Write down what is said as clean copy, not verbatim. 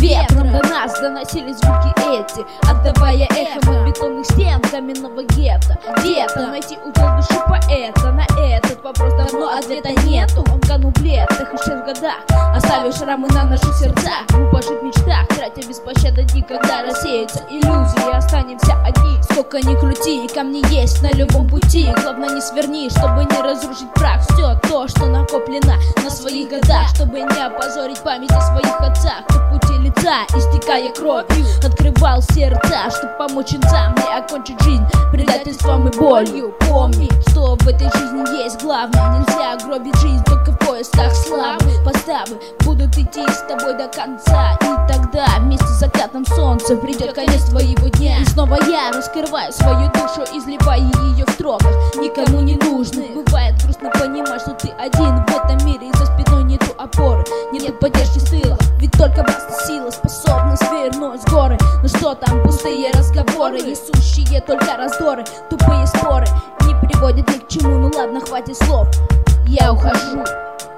ветром до нас доносились звуки эти, отдавая эхом от бетонных стен каменного гетто. Где-то найти удел души поэта. На этот вопрос давно ответа нету. Он канул в летах и исчез в годах, оставив шрамы на наших сердцах. Глупо жить в мечтах, тратя без пощады дни, когда рассеются иллюзии и останемся одни. Сколько ни крути, камни есть на любом пути. Главное не сверни, чтобы не разрушить прах. Все то, что накоплено на своих годах, чтобы не опозорить память о своих отцах. Кто в пути лица, истекая кровью, открывал сердца, чтоб помочь инцам не окончить жизнь предательством и болью. Помни, что в этой жизни есть главное. Нельзя гробить жизнь только в поисках славы. Поставы будут идти с тобой до конца, и тогда вместе с закатом солнца придет конец твоего дня. И снова я раскрываю свою душу, изливая ее в строках, никому не нужны. Бывает грустно понимать, что ты один в этом мире, и за спиной нету опоры, нету поддержки с тыла. Ведь только властная сила способна свернуть с горы. Но что там пустые разговоры, несущие только раздоры, тупые споры, не приводят ни к чему. Ну ладно, хватит слов, я ухожу.